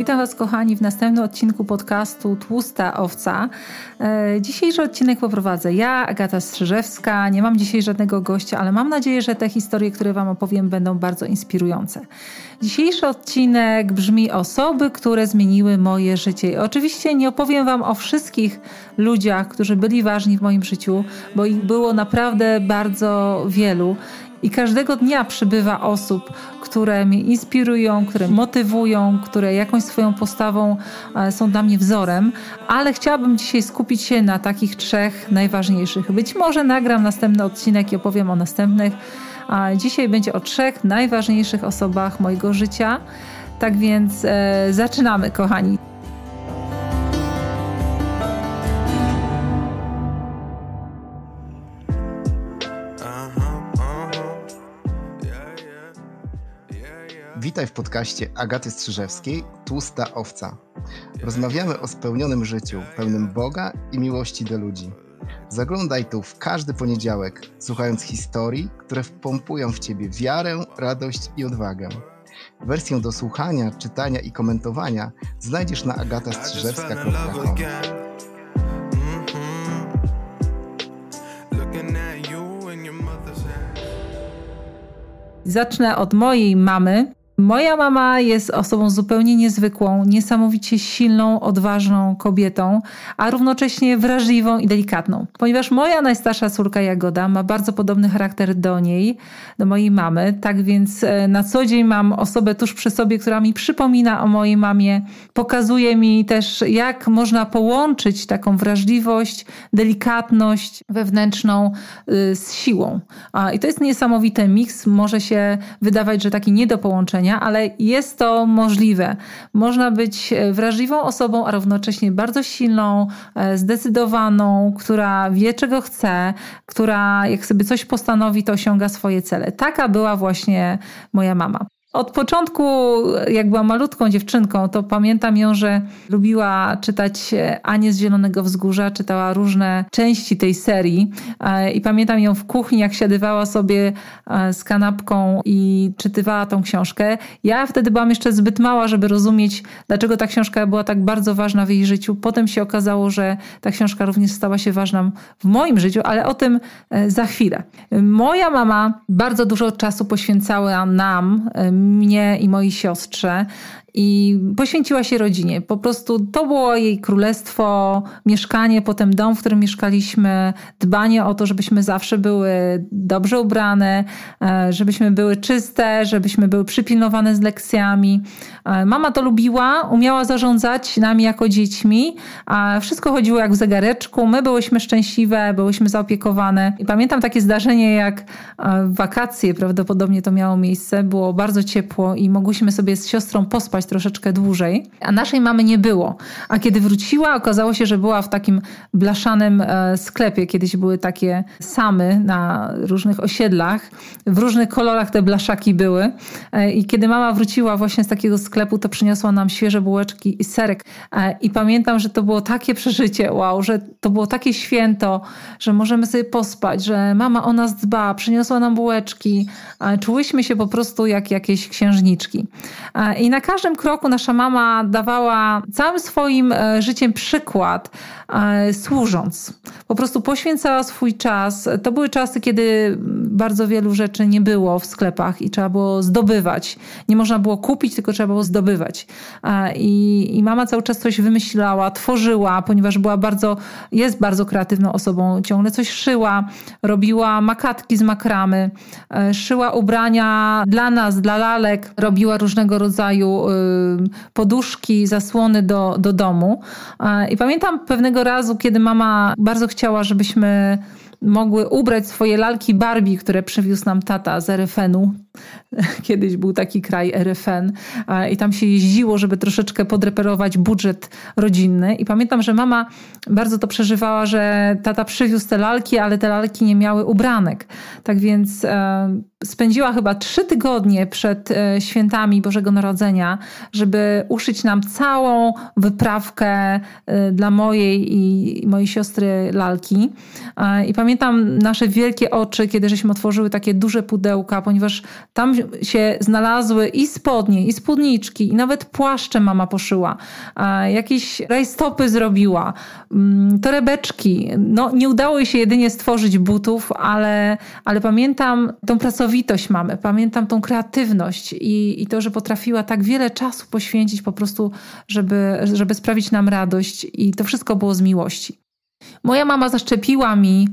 Witam Was, kochani, w następnym odcinku podcastu Tłusta Owca. Dzisiejszy odcinek poprowadzę ja, Agata Strzyżewska. Nie mam dzisiaj żadnego gościa, ale mam nadzieję, że te historie, które Wam opowiem, będą bardzo inspirujące. Dzisiejszy odcinek brzmi osoby, które zmieniły moje życie. I oczywiście nie opowiem Wam o wszystkich ludziach, którzy byli ważni w moim życiu, bo ich było naprawdę bardzo wielu. I każdego dnia przybywa osób, które mnie inspirują, które motywują, które jakąś swoją postawą są dla mnie wzorem, ale chciałabym dzisiaj skupić się na takich 3 najważniejszych. Być może nagram następny odcinek i opowiem o następnych. Dzisiaj będzie o 3 najważniejszych osobach mojego życia. Tak więc zaczynamy, kochani. Witaj w podcaście Agaty Strzyżewskiej Tłusta Owca. Rozmawiamy o spełnionym życiu, pełnym Boga i miłości do ludzi. Zaglądaj tu w każdy poniedziałek, słuchając historii, które wpompują w Ciebie wiarę, radość i odwagę. Wersję do słuchania, czytania i komentowania znajdziesz na agatastrzyżewska.com. Zacznę od mojej mamy. Moja mama jest osobą zupełnie niezwykłą, niesamowicie silną, odważną kobietą, a równocześnie wrażliwą i delikatną. Ponieważ moja najstarsza córka Jagoda ma bardzo podobny charakter do niej, do mojej mamy, tak więc na co dzień mam osobę tuż przy sobie, która mi przypomina o mojej mamie, pokazuje mi też, jak można połączyć taką wrażliwość, delikatność wewnętrzną z siłą. I to jest niesamowity miks, może się wydawać, że taki nie do połączenia, ale jest to możliwe. Można być wrażliwą osobą, a równocześnie bardzo silną, zdecydowaną, która wie, czego chce, która jak sobie coś postanowi, to osiąga swoje cele. Taka była właśnie moja mama. Od początku, jak była malutką dziewczynką, to pamiętam ją, że lubiła czytać Anię z Zielonego Wzgórza, czytała różne części tej serii i pamiętam ją w kuchni, jak siadywała sobie z kanapką i czytywała tą książkę. Ja wtedy byłam jeszcze zbyt mała, żeby rozumieć, dlaczego ta książka była tak bardzo ważna w jej życiu. Potem się okazało, że ta książka również stała się ważna w moim życiu, ale o tym za chwilę. Moja mama bardzo dużo czasu poświęcała nam, mnie i mojej siostrze i poświęciła się rodzinie. Po prostu to było jej królestwo, mieszkanie, potem dom, w którym mieszkaliśmy, dbanie o to, żebyśmy zawsze były dobrze ubrane, żebyśmy były czyste, żebyśmy były przypilnowane z lekcjami. Mama to lubiła, umiała zarządzać nami jako dziećmi, a wszystko chodziło jak w zegareczku. My byłyśmy szczęśliwe, byłyśmy zaopiekowane. I pamiętam takie zdarzenie, jak w wakacje prawdopodobnie to miało miejsce. Było bardzo ciepło i mogłyśmy sobie z siostrą pospać troszeczkę dłużej, a naszej mamy nie było. A kiedy wróciła, okazało się, że była w takim blaszanym sklepie. Kiedyś były takie samy na różnych osiedlach. W różnych kolorach te blaszaki były. I kiedy mama wróciła właśnie z takiego sklepu, to przyniosła nam świeże bułeczki i serek. I pamiętam, że to było takie przeżycie, wow, że to było takie święto, że możemy sobie pospać, że mama o nas dba, przyniosła nam bułeczki. Czułyśmy się po prostu jak jakieś księżniczki. I na każdym kroku nasza mama dawała całym swoim życiem przykład, służąc. Po prostu poświęcała swój czas. To były czasy, kiedy bardzo wielu rzeczy nie było w sklepach i trzeba było zdobywać. Nie można było kupić, tylko trzeba było zdobywać. I mama cały czas coś wymyślała, tworzyła, ponieważ jest bardzo kreatywną osobą. Ciągle coś szyła, robiła makatki z makramy, szyła ubrania dla nas, dla lalek, robiła różnego rodzaju poduszki, zasłony do domu. I pamiętam pewnego razu, kiedy mama bardzo chciała, żebyśmy mogły ubrać swoje lalki Barbie, które przywiózł nam tata z RFN-u. Kiedyś był taki kraj RFN i tam się jeździło, żeby troszeczkę podreperować budżet rodzinny. I pamiętam, że mama bardzo to przeżywała, że tata przywiózł te lalki, ale te lalki nie miały ubranek. Tak więc spędziła chyba 3 tygodnie przed świętami Bożego Narodzenia, żeby uszyć nam całą wyprawkę dla mojej i mojej siostry lalki. I pamiętam nasze wielkie oczy, kiedy żeśmy otworzyły takie duże pudełka, ponieważ tam się znalazły i spodnie, i spódniczki, i nawet płaszcze mama poszyła. Jakieś rajstopy zrobiła, torebeczki. No, nie udało jej się jedynie stworzyć butów, ale pamiętam tą pracowitość mamy, pamiętam tą kreatywność i to, że potrafiła tak wiele czasu poświęcić po prostu, żeby sprawić nam radość i to wszystko było z miłości. Moja mama zaszczepiła mi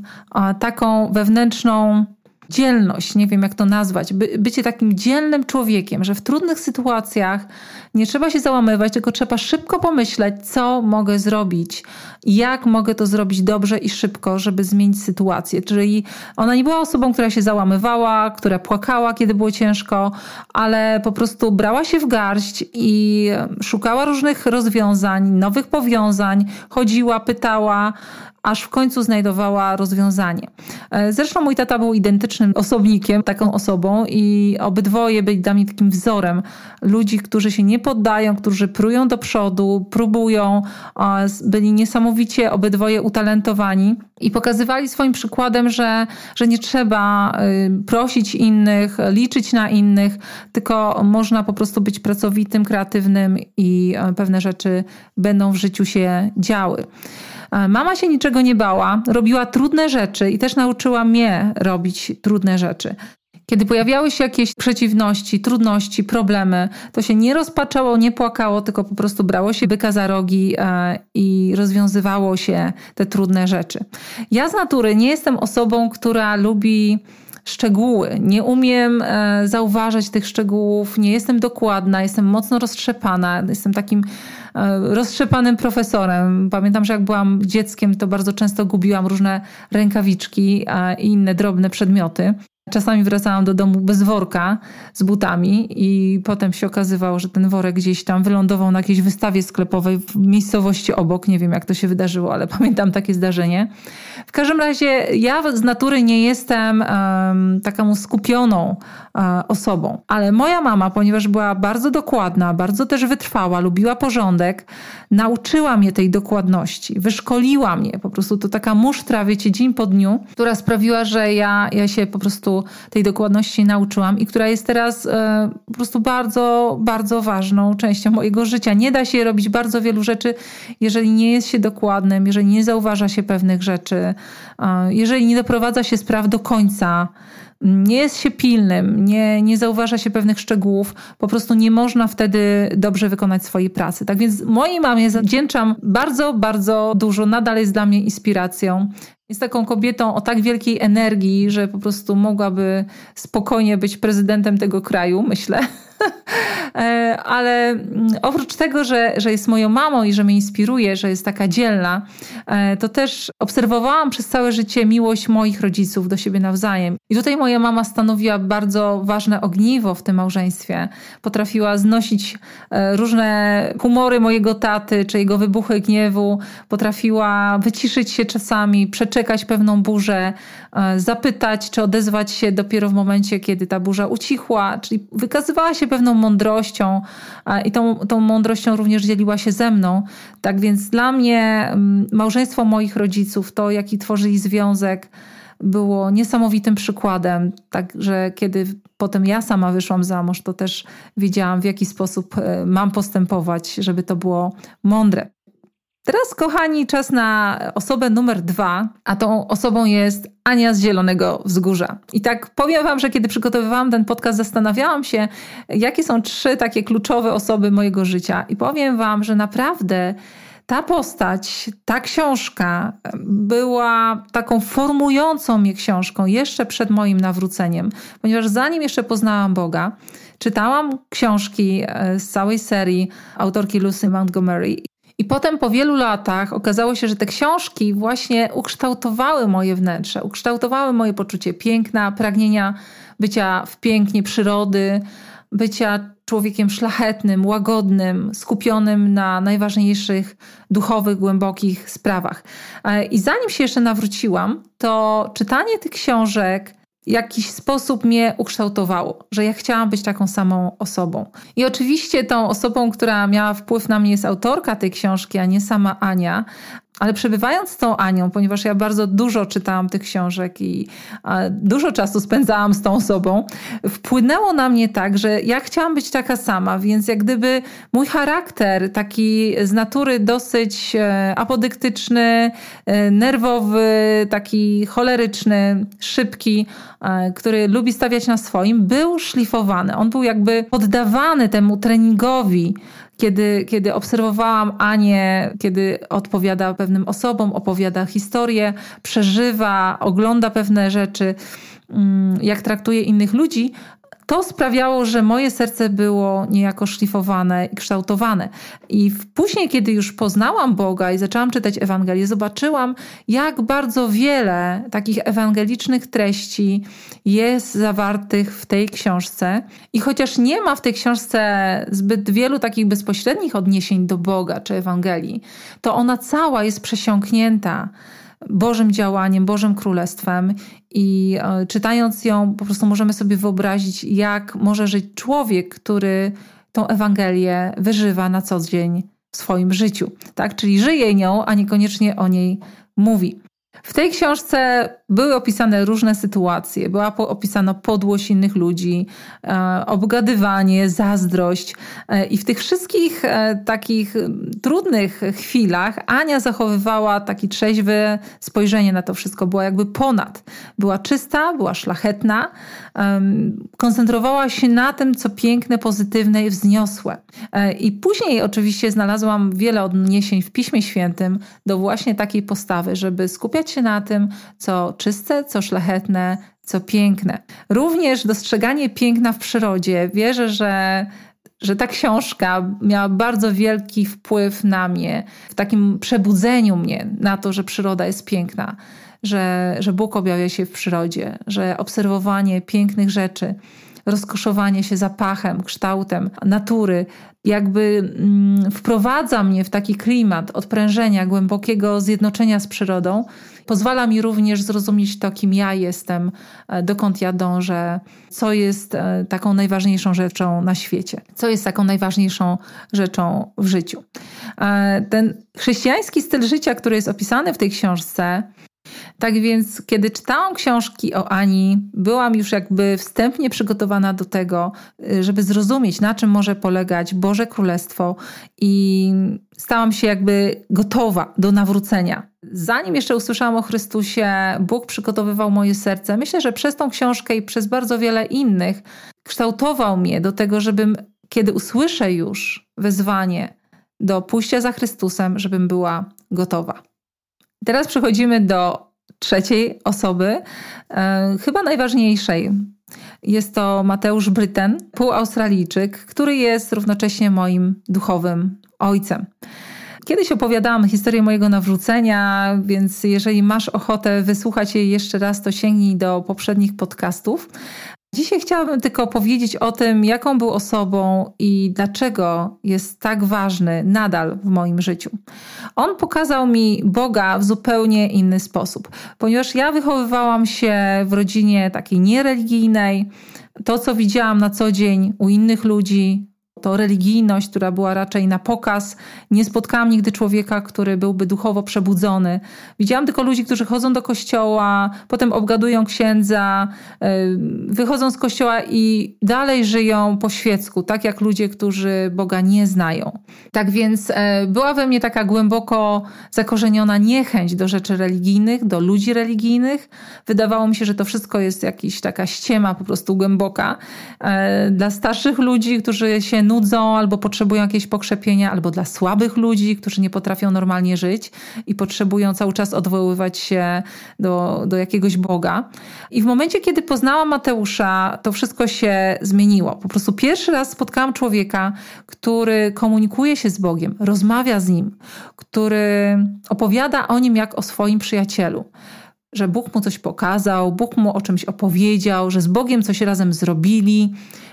taką wewnętrzną dzielność, nie wiem jak to nazwać, bycie takim dzielnym człowiekiem, że w trudnych sytuacjach nie trzeba się załamywać, tylko trzeba szybko pomyśleć, co mogę zrobić, jak mogę to zrobić dobrze i szybko, żeby zmienić sytuację. Czyli ona nie była osobą, która się załamywała, która płakała, kiedy było ciężko, ale po prostu brała się w garść i szukała różnych rozwiązań, nowych powiązań, chodziła, pytała, aż w końcu znajdowała rozwiązanie. Zresztą mój tata był identycznym osobnikiem, taką osobą i obydwoje byli dla mnie takim wzorem ludzi, którzy się nie poddają, którzy prują do przodu, próbują, byli niesamowicie obydwoje utalentowani i pokazywali swoim przykładem, że nie trzeba prosić innych, liczyć na innych, tylko można po prostu być pracowitym, kreatywnym i pewne rzeczy będą w życiu się działy. Mama się niczego nie bała, robiła trudne rzeczy i też nauczyła mnie robić trudne rzeczy. Kiedy pojawiały się jakieś przeciwności, trudności, problemy, to się nie rozpaczało, nie płakało, tylko po prostu brało się byka za rogi i rozwiązywało się te trudne rzeczy. Ja z natury nie jestem osobą, która lubi szczegóły. Nie umiem zauważać tych szczegółów, nie jestem dokładna, jestem mocno roztrzepana, jestem takim roztrzepanym profesorem. Pamiętam, że jak byłam dzieckiem, to bardzo często gubiłam różne rękawiczki i inne drobne przedmioty. Czasami wracałam do domu bez worka z butami i potem się okazywało, że ten worek gdzieś tam wylądował na jakiejś wystawie sklepowej w miejscowości obok. Nie wiem, jak to się wydarzyło, ale pamiętam takie zdarzenie. W każdym razie ja z natury nie jestem taką skupioną osobą, ale moja mama, ponieważ była bardzo dokładna, bardzo też wytrwała, lubiła porządek, nauczyła mnie tej dokładności, wyszkoliła mnie. Po prostu to taka musztra, wiecie, dzień po dniu, która sprawiła, że ja się po prostu tej dokładności nauczyłam i która jest teraz po prostu bardzo, bardzo ważną częścią mojego życia. Nie da się robić bardzo wielu rzeczy, jeżeli nie jest się dokładnym, jeżeli nie zauważa się pewnych rzeczy, jeżeli nie doprowadza się spraw do końca, nie jest się pilnym, nie zauważa się pewnych szczegółów, po prostu nie można wtedy dobrze wykonać swojej pracy. Tak więc mojej mamie zawdzięczam bardzo, bardzo dużo. Nadal jest dla mnie inspiracją. Jest taką kobietą o tak wielkiej energii, że po prostu mogłaby spokojnie być prezydentem tego kraju, myślę. Ale oprócz tego, że jest moją mamą i że mnie inspiruje, że jest taka dzielna, to też obserwowałam przez całe życie miłość moich rodziców do siebie nawzajem. I tutaj moja mama stanowiła bardzo ważne ogniwo w tym małżeństwie. Potrafiła znosić różne humory mojego taty, czy jego wybuchy gniewu. Potrafiła wyciszyć się czasami, przeczekać pewną burzę, zapytać, czy odezwać się dopiero w momencie, kiedy ta burza ucichła. Czyli wykazywała się pewną mądrością i tą mądrością również dzieliła się ze mną. Tak więc dla mnie małżeństwo moich rodziców, to jaki tworzyli związek, było niesamowitym przykładem. Także kiedy potem ja sama wyszłam za mąż, to też wiedziałam, w jaki sposób mam postępować, żeby to było mądre. Teraz, kochani, czas na osobę numer 2, a tą osobą jest Ania z Zielonego Wzgórza. I tak powiem wam, że kiedy przygotowywałam ten podcast, zastanawiałam się, jakie są 3 takie kluczowe osoby mojego życia. I powiem wam, że naprawdę ta postać, ta książka była taką formującą mnie książką jeszcze przed moim nawróceniem, ponieważ zanim jeszcze poznałam Boga, czytałam książki z całej serii autorki Lucy Montgomery. I potem po wielu latach okazało się, że te książki właśnie ukształtowały moje wnętrze, ukształtowały moje poczucie piękna, pragnienia bycia w pięknie przyrody, bycia człowiekiem szlachetnym, łagodnym, skupionym na najważniejszych duchowych, głębokich sprawach. I zanim się jeszcze nawróciłam, to czytanie tych książek w jakiś sposób mnie ukształtowało, że ja chciałam być taką samą osobą. I oczywiście tą osobą, która miała wpływ na mnie, jest autorka tej książki, a nie sama Ania. Ale przebywając z tą Anią, ponieważ ja bardzo dużo czytałam tych książek i dużo czasu spędzałam z tą osobą, wpłynęło na mnie tak, że ja chciałam być taka sama, więc jak gdyby mój charakter, taki z natury dosyć apodyktyczny, nerwowy, taki choleryczny, szybki, który lubi stawiać na swoim, był szlifowany. On był jakby poddawany temu treningowi, kiedy obserwowałam Anię, kiedy odpowiada pewnym osobom, opowiada historię, przeżywa, ogląda pewne rzeczy, jak traktuje innych ludzi, to sprawiało, że moje serce było niejako szlifowane i kształtowane. I później, kiedy już poznałam Boga i zaczęłam czytać Ewangelię, zobaczyłam, jak bardzo wiele takich ewangelicznych treści jest zawartych w tej książce. I chociaż nie ma w tej książce zbyt wielu takich bezpośrednich odniesień do Boga czy Ewangelii, to ona cała jest przesiąknięta Bożym działaniem, Bożym Królestwem i czytając ją po prostu możemy sobie wyobrazić, jak może żyć człowiek, który tą Ewangelię wyżywa na co dzień w swoim życiu, tak? Czyli żyje nią, a niekoniecznie o niej mówi. W tej książce były opisane różne sytuacje. Była opisana podłość innych ludzi, obgadywanie, zazdrość. I w tych wszystkich takich trudnych chwilach Ania zachowywała takie trzeźwe spojrzenie na to wszystko. Była jakby ponad. Była czysta, była szlachetna. Koncentrowała się na tym, co piękne, pozytywne i wzniosłe. I później oczywiście znalazłam wiele odniesień w Piśmie Świętym do właśnie takiej postawy, żeby skupiać się na tym, co czyste, co szlachetne, co piękne. Również dostrzeganie piękna w przyrodzie. Wierzę, że ta książka miała bardzo wielki wpływ na mnie, w takim przebudzeniu mnie na to, że przyroda jest piękna, że Bóg objawia się w przyrodzie, że obserwowanie pięknych rzeczy, rozkoszowanie się zapachem, kształtem natury jakby wprowadza mnie w taki klimat odprężenia, głębokiego zjednoczenia z przyrodą. Pozwala mi również zrozumieć to, kim ja jestem, dokąd ja dążę, co jest taką najważniejszą rzeczą na świecie, co jest taką najważniejszą rzeczą w życiu. Ten chrześcijański styl życia, który jest opisany w tej książce, tak więc, kiedy czytałam książki o Ani, byłam już jakby wstępnie przygotowana do tego, żeby zrozumieć, na czym może polegać Boże Królestwo i stałam się jakby gotowa do nawrócenia. Zanim jeszcze usłyszałam o Chrystusie, Bóg przygotowywał moje serce. Myślę, że przez tą książkę i przez bardzo wiele innych kształtował mnie do tego, żebym, kiedy usłyszę już wezwanie do pójścia za Chrystusem, żebym była gotowa. Teraz przechodzimy do trzeciej osoby, chyba najważniejszej. Jest to Mateusz Bryten, półaustralijczyk, który jest równocześnie moim duchowym ojcem. Kiedyś opowiadałam historię mojego nawrócenia, więc jeżeli masz ochotę wysłuchać jej jeszcze raz, to sięgnij do poprzednich podcastów. Dzisiaj chciałabym tylko powiedzieć o tym, jaką był osobą i dlaczego jest tak ważny nadal w moim życiu. On pokazał mi Boga w zupełnie inny sposób, ponieważ ja wychowywałam się w rodzinie takiej niereligijnej. To, co widziałam na co dzień u innych ludzi, to religijność, która była raczej na pokaz. Nie spotkałam nigdy człowieka, który byłby duchowo przebudzony. Widziałam tylko ludzi, którzy chodzą do kościoła, potem obgadują księdza, wychodzą z kościoła i dalej żyją po świecku, tak jak ludzie, którzy Boga nie znają. Tak więc była we mnie taka głęboko zakorzeniona niechęć do rzeczy religijnych, do ludzi religijnych. Wydawało mi się, że to wszystko jest jakaś taka ściema po prostu głęboka. Dla starszych ludzi, którzy się nudzą albo potrzebują jakieś pokrzepienia, albo dla słabych ludzi, którzy nie potrafią normalnie żyć i potrzebują cały czas odwoływać się do jakiegoś Boga. I w momencie, kiedy poznałam Mateusza, to wszystko się zmieniło. Po prostu pierwszy raz spotkałam człowieka, który komunikuje się z Bogiem, rozmawia z Nim, który opowiada o Nim jak o swoim przyjacielu. Że Bóg mu coś pokazał, Bóg mu o czymś opowiedział, że z Bogiem coś razem zrobili,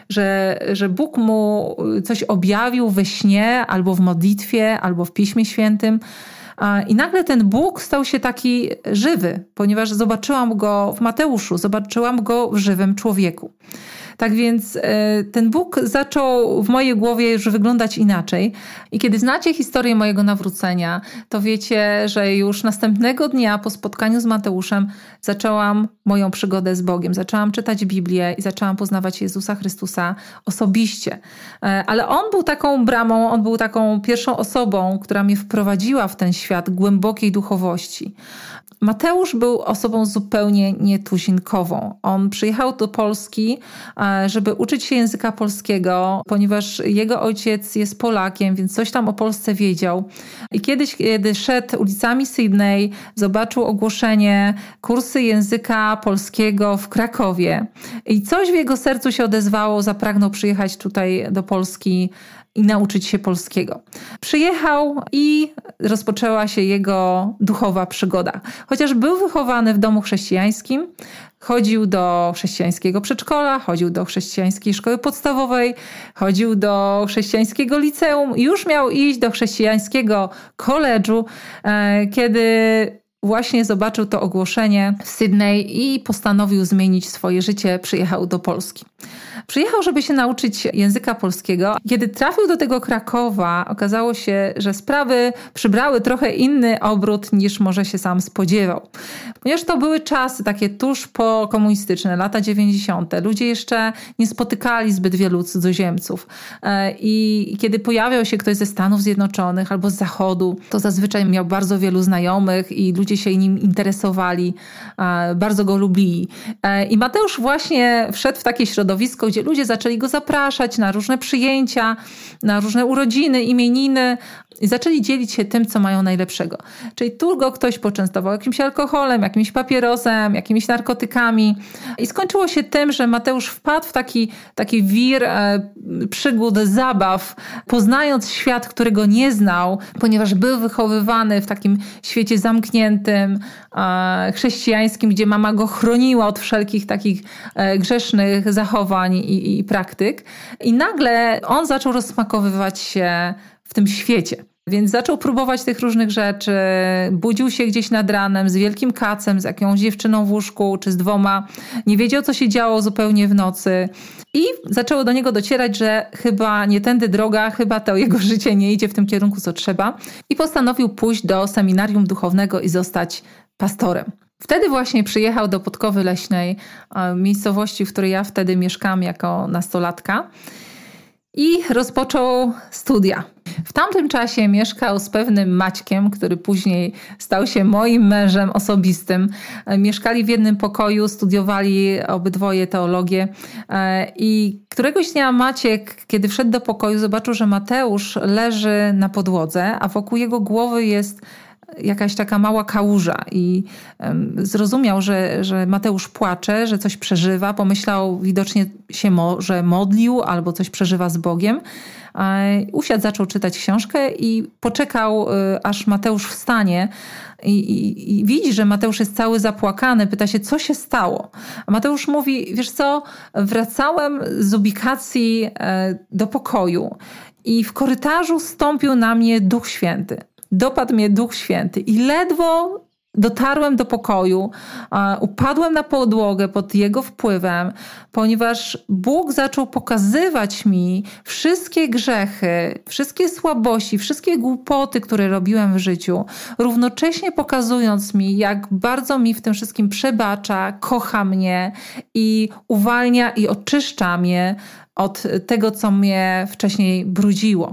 że Bóg mu coś objawił we śnie, albo w modlitwie, albo w Piśmie Świętym. I nagle ten Bóg stał się taki żywy, ponieważ zobaczyłam go w Mateuszu, zobaczyłam go w żywym człowieku. Tak więc ten Bóg zaczął w mojej głowie już wyglądać inaczej. I kiedy znacie historię mojego nawrócenia, to wiecie, że już następnego dnia po spotkaniu z Mateuszem zaczęłam moją przygodę z Bogiem. Zaczęłam czytać Biblię i zaczęłam poznawać Jezusa Chrystusa osobiście. Ale On był taką bramą, On był taką pierwszą osobą, która mnie wprowadziła w ten świat głębokiej duchowości. Mateusz był osobą zupełnie nietuzinkową. On przyjechał do Polski, żeby uczyć się języka polskiego, ponieważ jego ojciec jest Polakiem, więc coś tam o Polsce wiedział. I kiedyś, kiedy szedł ulicami Sydney, zobaczył ogłoszenie kursy języka polskiego w Krakowie. I coś w jego sercu się odezwało, zapragnął przyjechać tutaj do Polski i nauczyć się polskiego. Przyjechał i rozpoczęła się jego duchowa przygoda. Chociaż był wychowany w domu chrześcijańskim, chodził do chrześcijańskiego przedszkola, chodził do chrześcijańskiej szkoły podstawowej, chodził do chrześcijańskiego liceum i już miał iść do chrześcijańskiego koledżu, kiedy właśnie zobaczył to ogłoszenie w Sydney i postanowił zmienić swoje życie, przyjechał do Polski. Przyjechał, żeby się nauczyć języka polskiego. Kiedy trafił do tego Krakowa, okazało się, że sprawy przybrały trochę inny obrót niż może się sam spodziewał. Ponieważ to były czasy takie tuż po komunistyczne, lata 90. Ludzie jeszcze nie spotykali zbyt wielu cudzoziemców. I kiedy pojawiał się ktoś ze Stanów Zjednoczonych albo z Zachodu, to zazwyczaj miał bardzo wielu znajomych i ludzie się nim interesowali, bardzo go lubili. I Mateusz właśnie wszedł w takie środowisko, gdzie ludzie zaczęli go zapraszać na różne przyjęcia, na różne urodziny, imieniny i zaczęli dzielić się tym, co mają najlepszego. Czyli tu go ktoś poczęstował jakimś alkoholem, jakimś papierosem, jakimiś narkotykami i skończyło się tym, że Mateusz wpadł w taki wir przygód, zabaw, poznając świat, którego nie znał, ponieważ był wychowywany w takim świecie zamkniętym, chrześcijańskim, gdzie mama go chroniła od wszelkich takich grzesznych zachowań i praktyk. I nagle on zaczął rozsmakowywać się w tym świecie. Więc zaczął próbować tych różnych rzeczy, budził się gdzieś nad ranem z wielkim kacem, z jakąś dziewczyną w łóżku, czy z dwoma. Nie wiedział, co się działo zupełnie w nocy. I zaczęło do niego docierać, że chyba nie tędy droga, chyba to jego życie nie idzie w tym kierunku, co trzeba. I postanowił pójść do seminarium duchownego i zostać pastorem. Wtedy właśnie przyjechał do Podkowy Leśnej, miejscowości, w której ja wtedy mieszkałam jako nastolatka i rozpoczął studia. W tamtym czasie mieszkał z pewnym Maćkiem, który później stał się moim mężem osobistym. Mieszkali w jednym pokoju, studiowali obydwoje teologię i któregoś dnia Maciek, kiedy wszedł do pokoju, zobaczył, że Mateusz leży na podłodze, a wokół jego głowy jest jakaś taka mała kałuża i zrozumiał, że Mateusz płacze, że coś przeżywa. Pomyślał, widocznie się może modlił albo coś przeżywa z Bogiem. Usiadł, zaczął czytać książkę i poczekał, aż Mateusz wstanie i widzi, że Mateusz jest cały zapłakany. Pyta się, co się stało? A Mateusz mówi, wiesz co, wracałem z ubikacji do pokoju i w korytarzu stąpił na mnie Duch Święty. Dopadł mnie Duch Święty i ledwo dotarłem do pokoju, upadłem na podłogę pod jego wpływem, ponieważ Bóg zaczął pokazywać mi wszystkie grzechy, wszystkie słabości, wszystkie głupoty, które robiłem w życiu, równocześnie pokazując mi, jak bardzo mi w tym wszystkim przebacza, kocha mnie i uwalnia i oczyszcza mnie od tego, co mnie wcześniej brudziło.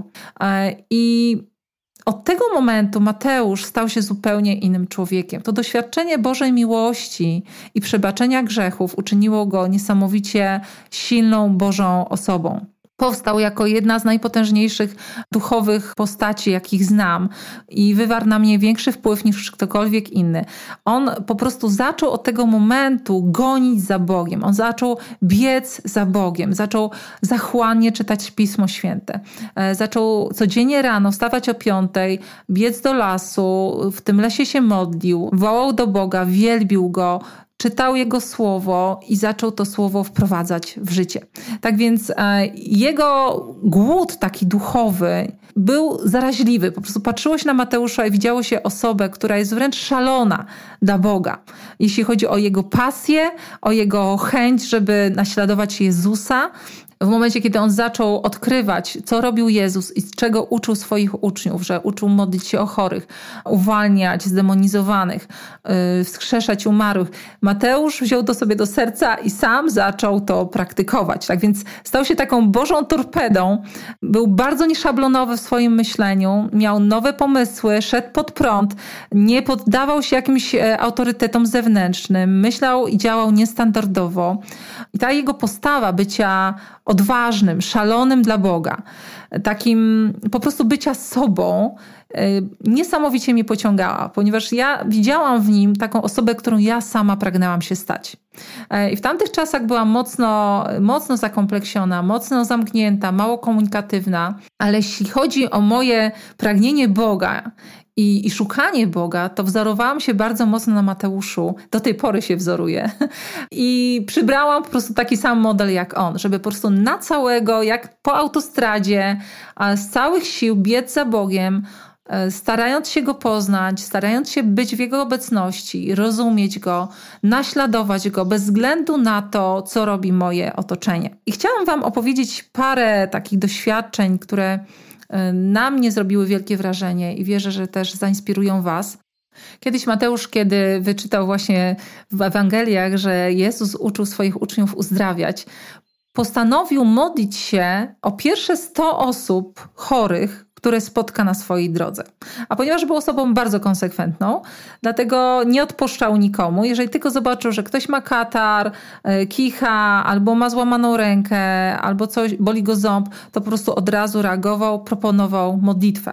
I od tego momentu Mateusz stał się zupełnie innym człowiekiem. To doświadczenie Bożej miłości i przebaczenia grzechów uczyniło go niesamowicie silną Bożą osobą. Powstał jako jedna z najpotężniejszych duchowych postaci, jakich znam i wywarł na mnie większy wpływ niż ktokolwiek inny. On po prostu zaczął od tego momentu gonić za Bogiem. On zaczął biec za Bogiem. Zaczął zachłannie czytać Pismo Święte. Zaczął codziennie rano wstawać o 5:00, biec do lasu, w tym lesie się modlił, wołał do Boga, wielbił Go, czytał Jego słowo i zaczął to słowo wprowadzać w życie. Tak więc jego głód taki duchowy był zaraźliwy. Po prostu patrzyło się na Mateusza i widziało się osobę, która jest wręcz szalona dla Boga. Jeśli chodzi o jego pasję, o jego chęć, żeby naśladować Jezusa, w momencie, kiedy on zaczął odkrywać, co robił Jezus i z czego uczył swoich uczniów, że uczył modlić się o chorych, uwalniać zdemonizowanych, wskrzeszać umarłych, Mateusz wziął to sobie do serca i sam zaczął to praktykować. Tak więc stał się taką Bożą torpedą, był bardzo nieszablonowy w swoim myśleniu, miał nowe pomysły, szedł pod prąd, nie poddawał się jakimś autorytetom zewnętrznym, myślał i działał niestandardowo. I ta jego postawa bycia odważnym, szalonym dla Boga, takim po prostu bycia sobą, niesamowicie mnie pociągała, ponieważ ja widziałam w nim taką osobę, którą ja sama pragnęłam się stać. I w tamtych czasach byłam mocno zakompleksiona, mocno zamknięta, mało komunikatywna, ale jeśli chodzi o moje pragnienie Boga i szukanie Boga, to wzorowałam się bardzo mocno na Mateuszu. Do tej pory się wzoruję. I przybrałam po prostu taki sam model jak on, żeby po prostu na całego, jak po autostradzie, z całych sił biec za Bogiem, starając się Go poznać, starając się być w Jego obecności, rozumieć Go, naśladować Go bez względu na to, co robi moje otoczenie. I chciałam Wam opowiedzieć parę takich doświadczeń, które na mnie zrobiły wielkie wrażenie i wierzę, że też zainspirują Was. Kiedyś Mateusz, kiedy wyczytał właśnie w Ewangeliach, że Jezus uczył swoich uczniów uzdrawiać, postanowił modlić się o pierwsze 100 osób chorych, które spotka na swojej drodze. A ponieważ był osobą bardzo konsekwentną, dlatego nie odpuszczał nikomu. Jeżeli tylko zobaczył, że ktoś ma katar, kicha, albo ma złamaną rękę, albo coś, boli go ząb, to po prostu od razu reagował, proponował modlitwę.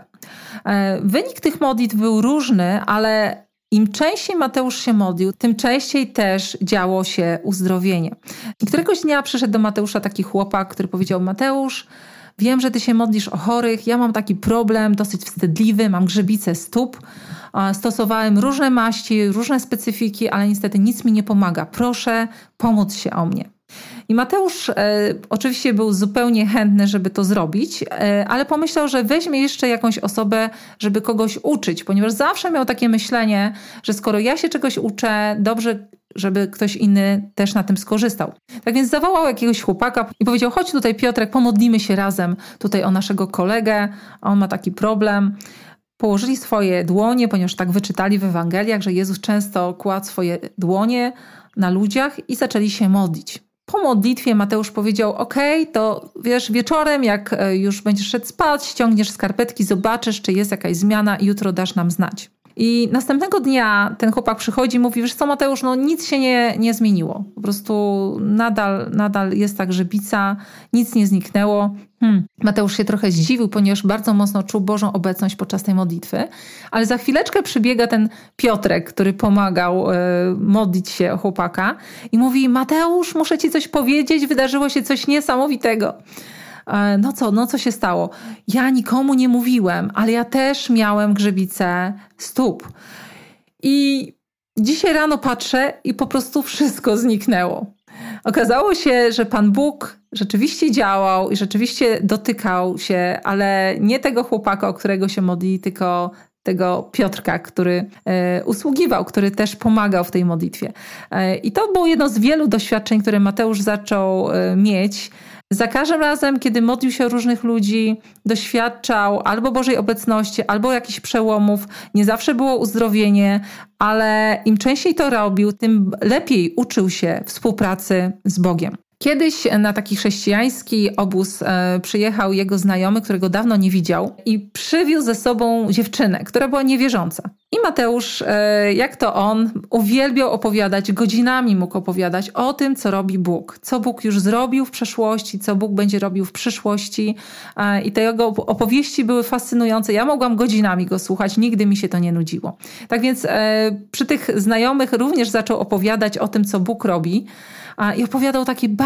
Wynik tych modlitw był różny, ale im częściej Mateusz się modlił, tym częściej też działo się uzdrowienie. I któregoś dnia przyszedł do Mateusza taki chłopak, który powiedział: Mateusz, wiem, że ty się modlisz o chorych, ja mam taki problem dosyć wstydliwy, mam grzebicę stóp, stosowałem różne maści, różne specyfiki, ale niestety nic mi nie pomaga. Proszę, pomóc się o mnie. I Mateusz oczywiście był zupełnie chętny, żeby to zrobić, ale pomyślał, że weźmie jeszcze jakąś osobę, żeby kogoś uczyć, ponieważ zawsze miał takie myślenie, że skoro ja się czegoś uczę, dobrze, żeby ktoś inny też na tym skorzystał. Tak więc zawołał jakiegoś chłopaka i powiedział: chodź tutaj, Piotrek, pomodlimy się razem tutaj o naszego kolegę, on ma taki problem. Położyli swoje dłonie, ponieważ tak wyczytali w Ewangeliach, że Jezus często kładł swoje dłonie na ludziach i zaczęli się modlić. Po modlitwie Mateusz powiedział: okej, to wiesz, wieczorem jak już będziesz szedł spać, ściągniesz skarpetki, zobaczysz, czy jest jakaś zmiana i jutro dasz nam znać. I następnego dnia ten chłopak przychodzi i mówi: wiesz co, Mateusz, no nic się nie zmieniło. Po prostu nadal jest ta grzebica, nic nie zniknęło. Mateusz się trochę zdziwił, ponieważ bardzo mocno czuł Bożą obecność podczas tej modlitwy. Ale za chwileczkę przybiega ten Piotrek, który pomagał modlić się o chłopaka i mówi: Mateusz, muszę ci coś powiedzieć, wydarzyło się coś niesamowitego. No co się stało? Ja nikomu nie mówiłem, ale ja też miałem grzebicę stóp. I dzisiaj rano patrzę i po prostu wszystko zniknęło. Okazało się, że Pan Bóg rzeczywiście działał i rzeczywiście dotykał się, ale nie tego chłopaka, o którego się modli, tylko tego Piotrka, który usługiwał, który też pomagał w tej modlitwie. I to było jedno z wielu doświadczeń, które Mateusz zaczął mieć. Za każdym razem, kiedy modlił się o różnych ludzi, doświadczał albo Bożej obecności, albo jakichś przełomów. Nie zawsze było uzdrowienie, ale im częściej to robił, tym lepiej uczył się współpracy z Bogiem. Kiedyś na taki chrześcijański obóz przyjechał jego znajomy, którego dawno nie widział, i przywiózł ze sobą dziewczynę, która była niewierząca. I Mateusz, jak to on, uwielbiał opowiadać, godzinami mógł opowiadać o tym, co robi Bóg. Co Bóg już zrobił w przeszłości, co Bóg będzie robił w przyszłości. I te jego opowieści były fascynujące. Ja mogłam godzinami go słuchać, nigdy mi się to nie nudziło. Tak więc przy tych znajomych również zaczął opowiadać o tym, co Bóg robi. I opowiadał takie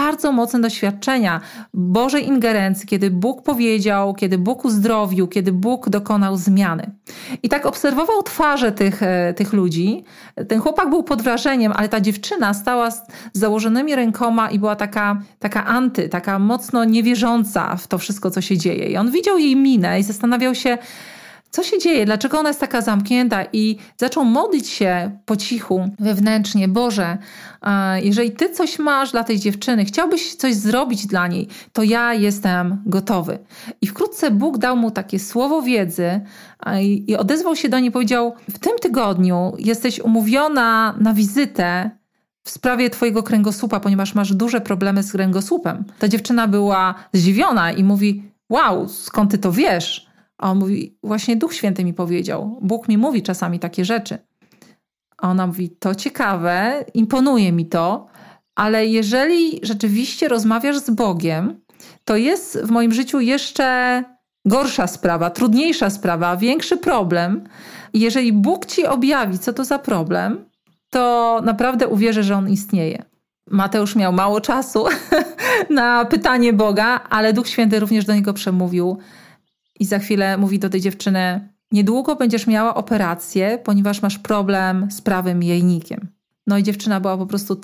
bardzo mocne doświadczenia Bożej ingerencji, kiedy Bóg powiedział, kiedy Bóg uzdrowił, kiedy Bóg dokonał zmiany. I tak obserwował twarze tych ludzi. Ten chłopak był pod wrażeniem, ale ta dziewczyna stała z założonymi rękoma i była taka mocno niewierząca w to wszystko, co się dzieje. I on widział jej minę i zastanawiał się, co się dzieje, dlaczego ona jest taka zamknięta, i zaczął modlić się po cichu, wewnętrznie: Boże, jeżeli Ty coś masz dla tej dziewczyny, chciałbyś coś zrobić dla niej, to ja jestem gotowy. I wkrótce Bóg dał mu takie słowo wiedzy i odezwał się do niej i powiedział: w tym tygodniu jesteś umówiona na wizytę w sprawie twojego kręgosłupa, ponieważ masz duże problemy z kręgosłupem. Ta dziewczyna była zdziwiona i mówi: wow, skąd ty to wiesz? A on mówi: właśnie Duch Święty mi powiedział. Bóg mi mówi czasami takie rzeczy. A ona mówi: to ciekawe, imponuje mi to, ale jeżeli rzeczywiście rozmawiasz z Bogiem, to jest w moim życiu jeszcze gorsza sprawa, trudniejsza sprawa, większy problem. I jeżeli Bóg ci objawi, co to za problem, to naprawdę uwierzę, że on istnieje. Mateusz miał mało czasu na pytanie Boga, ale Duch Święty również do niego przemówił. I za chwilę mówi do tej dziewczyny: niedługo będziesz miała operację, ponieważ masz problem z prawym jajnikiem. No i dziewczyna była po prostu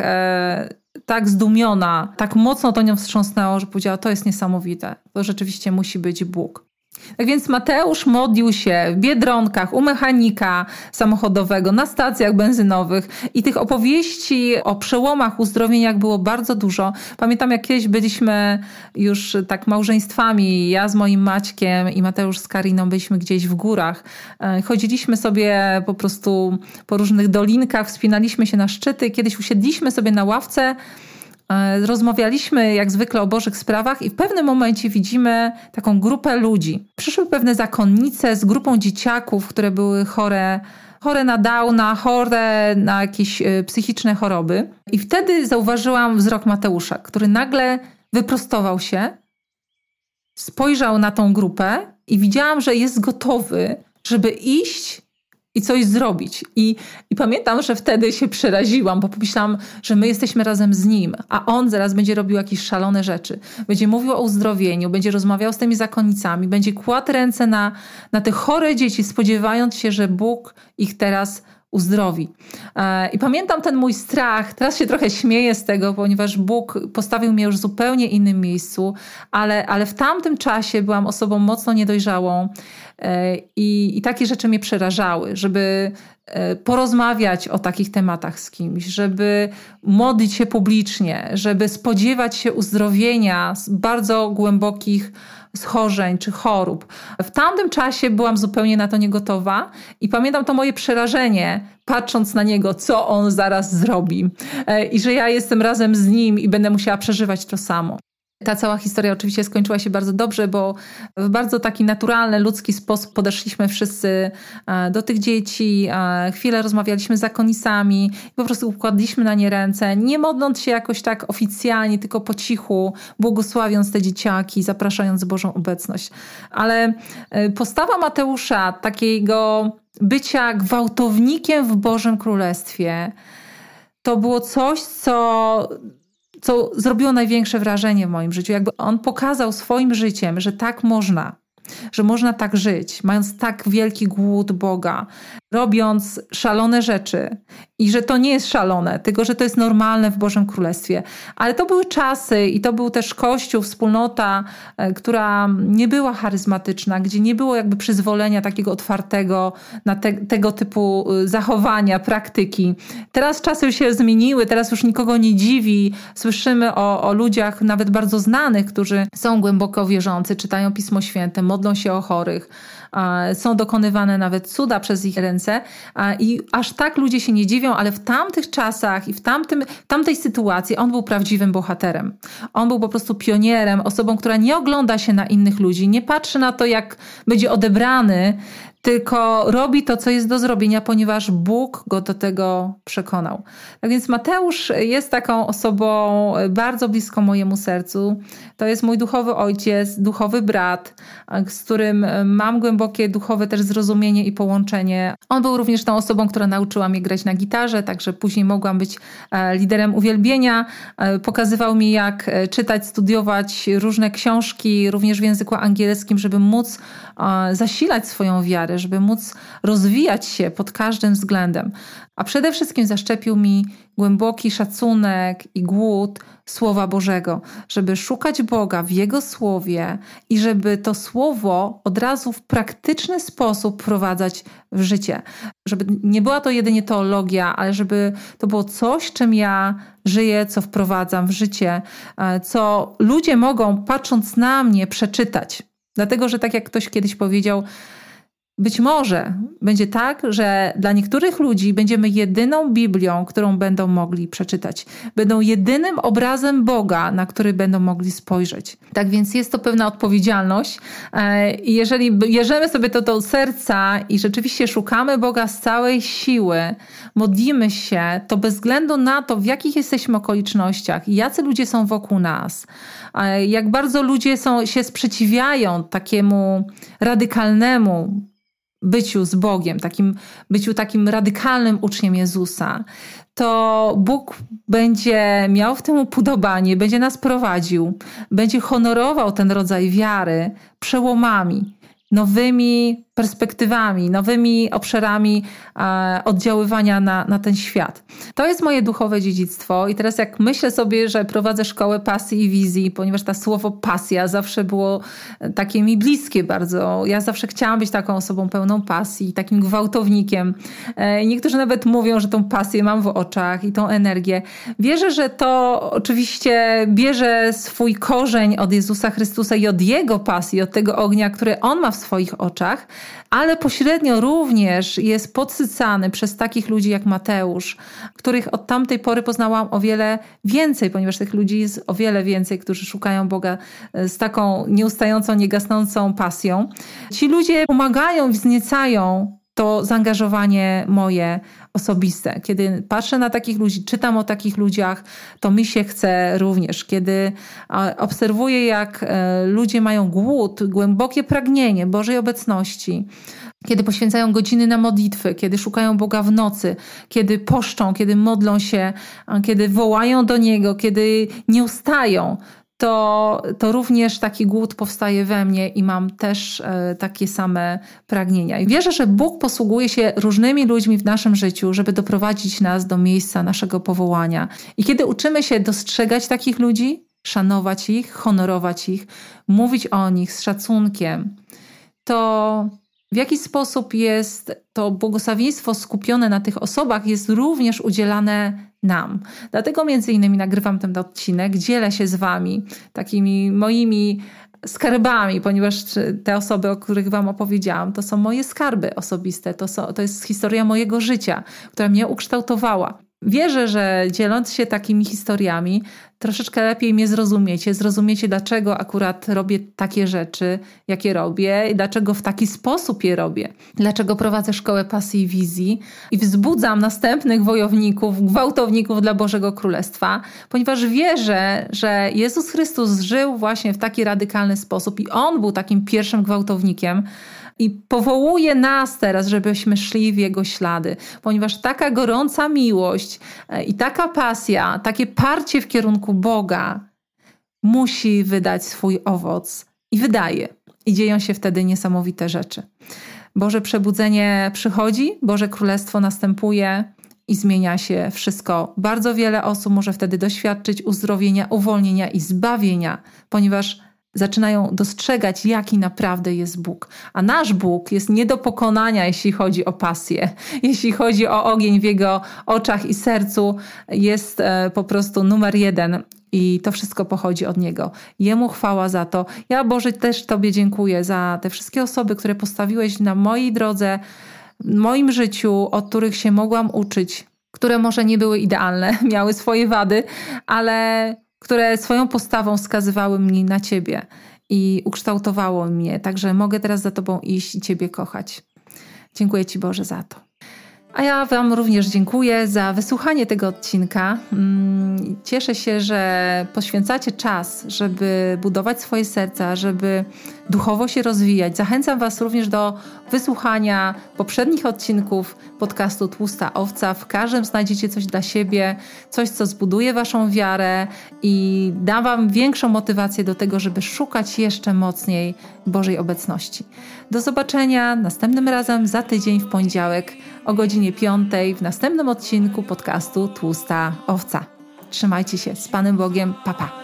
tak zdumiona, tak mocno to nią wstrząsnęło, że powiedziała: to jest niesamowite, to rzeczywiście musi być Bóg. Tak więc Mateusz modlił się w Biedronkach, u mechanika samochodowego, na stacjach benzynowych i tych opowieści o przełomach, uzdrowieniach było bardzo dużo. Pamiętam, jak kiedyś byliśmy już tak małżeństwami, ja z moim Maćkiem i Mateusz z Kariną, byliśmy gdzieś w górach. Chodziliśmy sobie po prostu po różnych dolinkach, wspinaliśmy się na szczyty. Kiedyś usiedliśmy sobie na ławce, rozmawialiśmy jak zwykle o Bożych sprawach i w pewnym momencie widzimy taką grupę ludzi. Przyszły pewne zakonnice z grupą dzieciaków, które były chore na Downa, chore na jakieś psychiczne choroby. I wtedy zauważyłam wzrok Mateusza, który nagle wyprostował się, spojrzał na tą grupę i widziałam, że jest gotowy, żeby iść i coś zrobić. I pamiętam, że wtedy się przeraziłam, bo pomyślałam, że my jesteśmy razem z nim, a on zaraz będzie robił jakieś szalone rzeczy. Będzie mówił o uzdrowieniu, będzie rozmawiał z tymi zakonnicami, będzie kładł ręce na te chore dzieci, spodziewając się, że Bóg ich teraz uzdrowi. I pamiętam ten mój strach. Teraz się trochę śmieję z tego, ponieważ Bóg postawił mnie już w zupełnie innym miejscu, ale w tamtym czasie byłam osobą mocno niedojrzałą i takie rzeczy mnie przerażały, żeby porozmawiać o takich tematach z kimś, żeby modlić się publicznie, żeby spodziewać się uzdrowienia z bardzo głębokich schorzeń czy chorób. W tamtym czasie byłam zupełnie na to niegotowa i pamiętam to moje przerażenie, patrząc na niego, co on zaraz zrobi i że ja jestem razem z nim i będę musiała przeżywać to samo. Ta cała historia oczywiście skończyła się bardzo dobrze, bo w bardzo taki naturalny, ludzki sposób podeszliśmy wszyscy do tych dzieci, chwilę rozmawialiśmy z zakonnicami i po prostu układliśmy na nie ręce, nie modląc się jakoś tak oficjalnie, tylko po cichu, błogosławiąc te dzieciaki, zapraszając Bożą obecność. Ale postawa Mateusza, takiego bycia gwałtownikiem w Bożym Królestwie, to było coś, co zrobiło największe wrażenie w moim życiu. Jakby on pokazał swoim życiem, że tak można, że można tak żyć, mając tak wielki głód Boga, robiąc szalone rzeczy i że to nie jest szalone, tylko że to jest normalne w Bożym Królestwie. Ale to były czasy i to był też Kościół, wspólnota, która nie była charyzmatyczna, gdzie nie było jakby przyzwolenia takiego otwartego na tego typu zachowania, praktyki. Teraz czasy się zmieniły, teraz już nikogo nie dziwi. Słyszymy o ludziach nawet bardzo znanych, którzy są głęboko wierzący, czytają Pismo Święte, modlą się o chorych. Są dokonywane nawet cuda przez ich ręce i aż tak ludzie się nie dziwią, ale w tamtych czasach i w tamtej sytuacji on był prawdziwym bohaterem. On był po prostu pionierem, osobą, która nie ogląda się na innych ludzi, nie patrzy na to, jak będzie odebrany, tylko robi to, co jest do zrobienia, ponieważ Bóg go do tego przekonał. Tak więc Mateusz jest taką osobą bardzo bliską mojemu sercu. To jest mój duchowy ojciec, duchowy brat, z którym mam głębokie duchowe też zrozumienie i połączenie. On był również tą osobą, która nauczyła mnie grać na gitarze, także później mogłam być liderem uwielbienia. Pokazywał mi, jak czytać, studiować różne książki, również w języku angielskim, żeby móc zasilać swoją wiarę, żeby móc rozwijać się pod każdym względem. A przede wszystkim zaszczepił mi głęboki szacunek i głód Słowa Bożego, żeby szukać Boga w Jego Słowie i żeby to Słowo od razu w praktyczny sposób wprowadzać w życie. Żeby nie była to jedynie teologia, ale żeby to było coś, czym ja żyję, co wprowadzam w życie, co ludzie mogą, patrząc na mnie, przeczytać. Dlatego, że tak jak ktoś kiedyś powiedział, być może będzie tak, że dla niektórych ludzi będziemy jedyną Biblią, którą będą mogli przeczytać. Będą jedynym obrazem Boga, na który będą mogli spojrzeć. Tak więc jest to pewna odpowiedzialność. I jeżeli bierzemy sobie to do serca i rzeczywiście szukamy Boga z całej siły, modlimy się, to bez względu na to, w jakich jesteśmy okolicznościach, jacy ludzie są wokół nas, jak bardzo ludzie się sprzeciwiają takiemu radykalnemu byciu z Bogiem, byciu takim radykalnym uczniem Jezusa, to Bóg będzie miał w tym upodobanie, będzie nas prowadził, będzie honorował ten rodzaj wiary przełomami, nowymi perspektywami, nowymi obszarami oddziaływania na ten świat. To jest moje duchowe dziedzictwo i teraz jak myślę sobie, że prowadzę szkołę pasji i wizji, ponieważ to słowo pasja zawsze było takie mi bliskie bardzo. Ja zawsze chciałam być taką osobą pełną pasji, takim gwałtownikiem. Niektórzy nawet mówią, że tą pasję mam w oczach i tą energię. Wierzę, że to oczywiście bierze swój korzeń od Jezusa Chrystusa i od Jego pasji, od tego ognia, który On ma w swoich oczach, ale pośrednio również jest podsycany przez takich ludzi jak Mateusz, których od tamtej pory poznałam o wiele więcej, ponieważ tych ludzi jest o wiele więcej, którzy szukają Boga z taką nieustającą, niegasnącą pasją. Ci ludzie pomagają, wzniecają to zaangażowanie moje osobiste. Kiedy patrzę na takich ludzi, czytam o takich ludziach, to mi się chce również. Kiedy obserwuję, jak ludzie mają głód, głębokie pragnienie Bożej obecności, kiedy poświęcają godziny na modlitwy, kiedy szukają Boga w nocy, kiedy poszczą, kiedy modlą się, kiedy wołają do Niego, kiedy nie ustają, to również taki głód powstaje we mnie i mam też takie same pragnienia. I wierzę, że Bóg posługuje się różnymi ludźmi w naszym życiu, żeby doprowadzić nas do miejsca naszego powołania. I kiedy uczymy się dostrzegać takich ludzi, szanować ich, honorować ich, mówić o nich z szacunkiem, to w jaki sposób jest to błogosławieństwo skupione na tych osobach jest również udzielane nam. Dlatego między innymi nagrywam ten odcinek, dzielę się z wami takimi moimi skarbami, ponieważ te osoby, o których wam opowiedziałam, to są moje skarby osobiste, to jest historia mojego życia, która mnie ukształtowała. Wierzę, że dzieląc się takimi historiami, troszeczkę lepiej mnie zrozumiecie, dlaczego akurat robię takie rzeczy, jakie robię i dlaczego w taki sposób je robię. Dlaczego prowadzę szkołę pasji i wizji i wzbudzam następnych wojowników, gwałtowników dla Bożego Królestwa, ponieważ wierzę, że Jezus Chrystus żył właśnie w taki radykalny sposób i On był takim pierwszym gwałtownikiem, i powołuje nas teraz, żebyśmy szli w Jego ślady, ponieważ taka gorąca miłość i taka pasja, takie parcie w kierunku Boga musi wydać swój owoc i wydaje. I dzieją się wtedy niesamowite rzeczy. Boże przebudzenie przychodzi, Boże Królestwo następuje i zmienia się wszystko. Bardzo wiele osób może wtedy doświadczyć uzdrowienia, uwolnienia i zbawienia, ponieważ zaczynają dostrzegać, jaki naprawdę jest Bóg. A nasz Bóg jest nie do pokonania, jeśli chodzi o pasję. Jeśli chodzi o ogień w Jego oczach i sercu, jest po prostu numer 1 i to wszystko pochodzi od Niego. Jemu chwała za to. Ja, Boże, też Tobie dziękuję za te wszystkie osoby, które postawiłeś na mojej drodze, w moim życiu, od których się mogłam uczyć, które może nie były idealne, miały swoje wady, ale które swoją postawą wskazywały mnie na Ciebie i ukształtowało mnie. Także mogę teraz za Tobą iść i Ciebie kochać. Dziękuję Ci, Boże, za to. A ja Wam również dziękuję za wysłuchanie tego odcinka. Cieszę się, że poświęcacie czas, żeby budować swoje serca, żeby duchowo się rozwijać. Zachęcam Was również do wysłuchania poprzednich odcinków podcastu Tłusta Owca. W każdym znajdziecie coś dla siebie, coś, co zbuduje Waszą wiarę i da Wam większą motywację do tego, żeby szukać jeszcze mocniej Bożej obecności. Do zobaczenia następnym razem za tydzień w poniedziałek o godzinie 5 w następnym odcinku podcastu Tłusta Owca. Trzymajcie się, z Panem Bogiem, pa pa!